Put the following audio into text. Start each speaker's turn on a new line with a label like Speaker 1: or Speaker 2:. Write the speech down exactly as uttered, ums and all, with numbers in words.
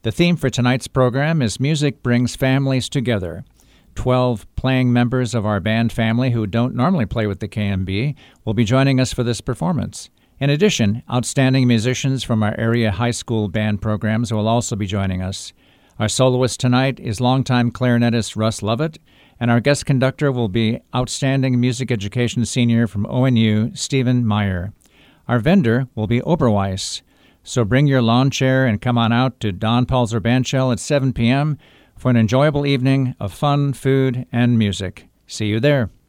Speaker 1: The theme for tonight's program is Music Brings Families Together. Twelve playing members of our band family who don't normally play with the K M B will be joining us for this performance. In addition, outstanding musicians from our area high school band programs will also be joining us. Our soloist tonight is longtime clarinetist Russ Lovett, and our guest conductor will be outstanding music education senior from O N U, Stephen Meyer. Our vendor will be Oberweis. So bring your lawn chair and come on out to Don Palzer Bandshell at seven p.m. for an enjoyable evening of fun, food, and music. See you there.